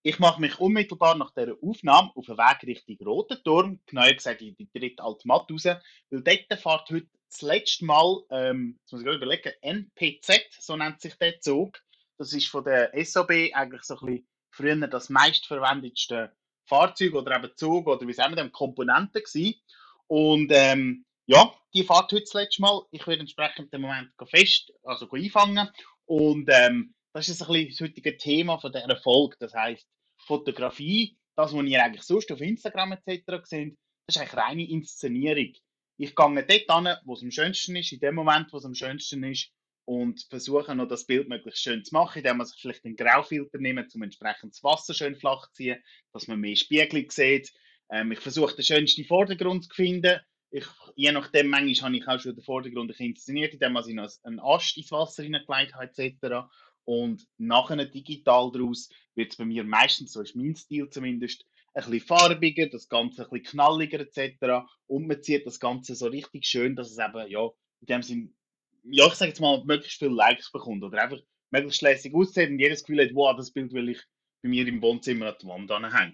Ich mache mich unmittelbar nach dieser Aufnahme auf den Weg Richtung Roten Turm, genauer gesagt in die dritte Altmatt raus, weil dort fährt heute das letzte Mal, jetzt muss ich gerade überlegen, NPZ, so nennt sich der Zug. Das ist von der SOB eigentlich so ein bisschen früher das meistverwendetste Fahrzeug oder eben Zug oder wie sagen wir dem, Komponente gewesen. Und ja, die fährt heute das letzte Mal. Ich werde entsprechend den Moment einfangen. Und das ist ein bisschen das heutige Thema von dieser Folge. Das heisst, Fotografie, das, was ihr eigentlich sonst auf Instagram etc. seht, das ist eigentlich reine Inszenierung. Ich gehe dort hin, wo es am schönsten ist, in dem Moment, wo es am schönsten ist, und versuche noch das Bild möglichst schön zu machen, indem man sich vielleicht einen Graufilter nimmt, um entsprechend das Wasser schön flach zu ziehen, dass man mehr Spiegelung sieht. Ich versuche den schönsten Vordergrund zu finden. Ich, je nachdem, manchmal habe ich auch schon den Vordergrund inszeniert, indem ich noch einen Ast ins Wasser hineingelegt habe, etc. Und nachher digital daraus wird es bei mir meistens, so ist mein Stil zumindest, ein bisschen farbiger, das Ganze ein bisschen knalliger etc. Und man zieht das Ganze so richtig schön, dass es eben, ja, in dem Sinn, ja, ich sage jetzt mal, möglichst viele Likes bekommt oder einfach möglichst lässig aussieht und jedes Gefühl hat, wow, das Bild will ich bei mir im Wohnzimmer an die Wand anhängen.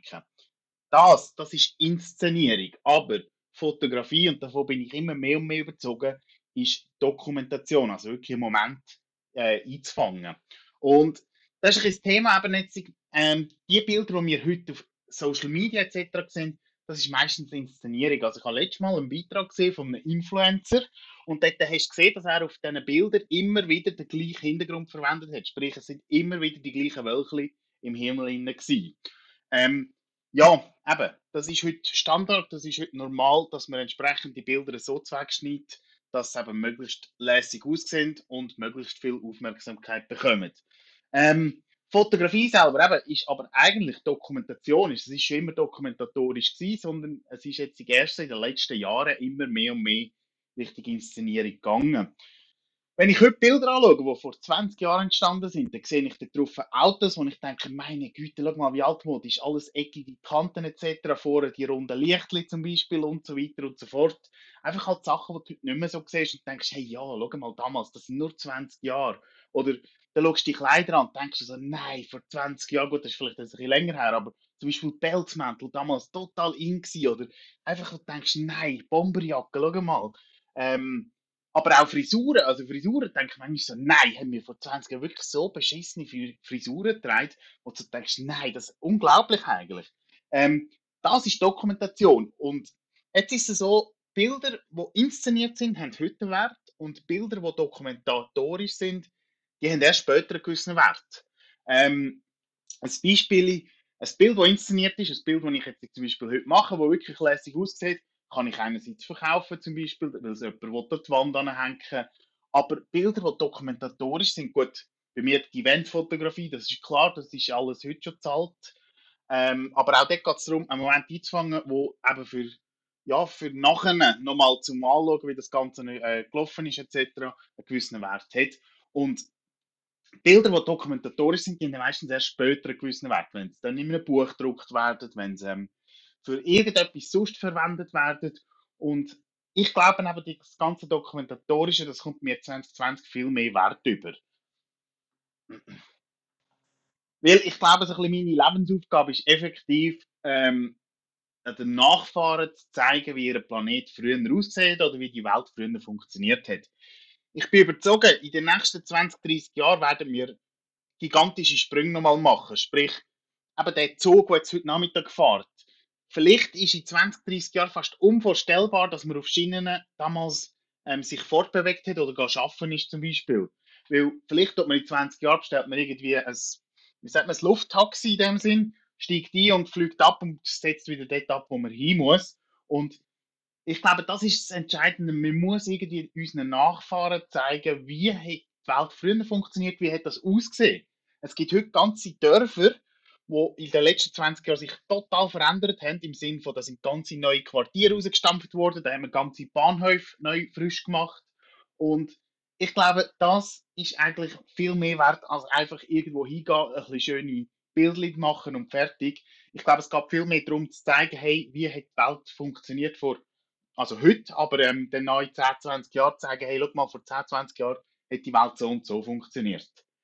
Das ist Inszenierung. Aber Fotografie, und davon bin ich immer mehr und mehr überzogen, ist Dokumentation, also wirklich im Moment einzufangen. Und das ist ein Thema, eben jetzt, die Bilder, die wir heute auf Social Media etc. sehen, das ist meistens Inszenierung. Also ich habe letztes Mal einen Beitrag gesehen von einem Influencer und dort hast du gesehen, dass er auf diesen Bildern immer wieder den gleichen Hintergrund verwendet hat. Sprich, es sind immer wieder die gleichen Wölkchen im Himmel gewesen. Ähm, ja, eben, das ist heute Standard, das ist heute normal, dass man entsprechend die Bilder so zurechtschneidet, dass sie eben möglichst lässig aussehen und möglichst viel Aufmerksamkeit bekommen. Fotografie selber eben, ist aber eigentlich Dokumentation. Es ist schon immer dokumentatorisch gewesen, sondern es ist jetzt erst in den letzten Jahren immer mehr und mehr Richtung Inszenierung gegangen. Wenn ich heute Bilder anschaue, die vor 20 Jahren entstanden sind, dann sehe ich da drauf Autos, wo ich denke, meine Güte, schau mal, wie altmodisch, alles eckige Kanten etc., vorne die runden Lichtli zum Beispiel und so weiter und so fort. Einfach halt Sachen, die du heute nicht mehr so siehst und denkst, hey, ja, schau mal damals, das sind nur 20 Jahre. Oder dann schaust du die Kleider an und denkst so, nein, vor 20 Jahren, gut, das ist vielleicht ein bisschen länger her, aber zum Beispiel Pelzmäntel damals total in gewesen, oder einfach du denkst, nein, Bomberjacke, schau mal. Ähm, aber auch Frisuren, also Frisuren denke ich manchmal so, nein, haben wir vor 20 Jahren wirklich so beschissene Frisuren getragen, wo du denkst, nein, das ist unglaublich eigentlich. Das ist Dokumentation. Und jetzt ist es so, Bilder, die inszeniert sind, haben heute einen Wert und Bilder, die dokumentatorisch sind, die haben erst später einen gewissen Wert. Ähm, ein Beispiel, ein Bild, das inszeniert ist, ein Bild, das ich jetzt zum Beispiel heute mache, das wirklich lässig aussieht, kann ich einerseits verkaufen, zum Beispiel, weil es jemand will an die Wand anhängen. Aber Bilder, die dokumentatorisch sind, gut, bei mir die Eventfotografie, das ist klar, das ist alles heute schon zahlt. Aber auch dort geht es darum, einen Moment einzufangen, wo eben für nachher nochmal zum Anschauen, wie das Ganze gelaufen ist, etc., einen gewissen Wert hat. Und Bilder, die dokumentatorisch sind, die haben meistens erst später einen gewissen Wert, wenn sie dann in einem Buch gedruckt werden, wenn sie für irgendetwas sonst verwendet werden. Und ich glaube eben, das ganze Dokumentatorische, das kommt mir 2020 viel mehr Wert über. Weil ich glaube, so ein bisschen meine Lebensaufgabe ist effektiv, den Nachfahren zu zeigen, wie ihr Planet früher aussieht oder wie die Welt früher funktioniert hat. Ich bin überzeugt, in den nächsten 20, 30 Jahren werden wir gigantische Sprünge nochmal machen. Sprich, eben der Zug, der jetzt heute Nachmittag fährt. Vielleicht ist in 20, 30 Jahren fast unvorstellbar, dass man auf Schienen damals sich fortbewegt hat oder gar arbeiten ist zum Beispiel. Weil vielleicht tut man in 20 Jahren bestellt man irgendwie wie sagt man, ein Lufttaxi in dem Sinn, steigt ein und fliegt ab und setzt wieder dort ab, wo man hin muss. Und ich glaube, das ist das Entscheidende. Man muss irgendwie unseren Nachfahren zeigen, wie hat die Welt früher funktioniert, wie hat das ausgesehen. Es gibt heute ganze Dörfer, die in den letzten 20 Jahren sich total verändert haben, im Sinne von, da sind ganze neue Quartiere rausgestampft worden, da haben wir ganze Bahnhöfe neu frisch gemacht. Und ich glaube, das ist eigentlich viel mehr wert, als einfach irgendwo hingehen, ein bisschen schöne Bildchen machen und fertig. Ich glaube, es geht viel mehr darum zu zeigen, hey, wie hat die Welt funktioniert also heute, aber dann neu 10, 20 Jahre zu sagen, hey, schau mal, vor 10, 20 Jahren hat die Welt so und so funktioniert.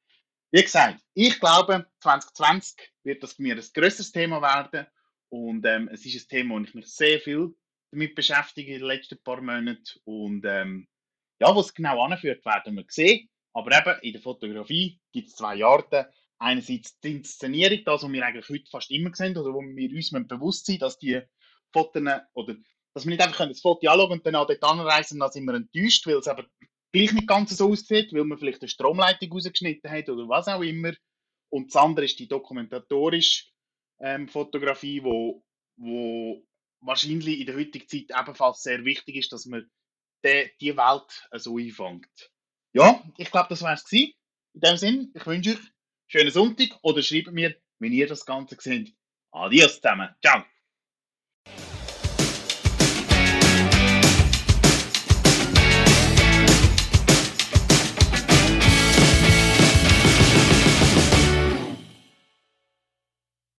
Wie gesagt, ich glaube, 2020 wird das bei mir ein grösseres Thema werden. Und es ist ein Thema, wo ich mich sehr viel damit beschäftige in den letzten paar Monaten. Und ja, wo es genau anführt, werden wir sehen. Aber eben, in der Fotografie gibt es zwei Arten. Einerseits die Inszenierung, das, was wir eigentlich heute fast immer sehen, oder wo wir uns bewusst sind, dass die Fotos, oder dass wir nicht einfach das Foto anschauen und dann auch dort anreisen, dann sind wir enttäuscht, weil es eben gleich nicht ganz so aussieht, weil man vielleicht eine Stromleitung rausgeschnitten hat oder was auch immer. Und das andere ist die dokumentatorische Fotografie, wo wahrscheinlich in der heutigen Zeit ebenfalls sehr wichtig ist, dass man die Welt so einfängt. Ja, ich glaube, das war es gewesen. In dem Sinn, ich wünsche euch einen schönen Sonntag oder schreibt mir, wenn ihr das Ganze seht. Adios zusammen. Ciao.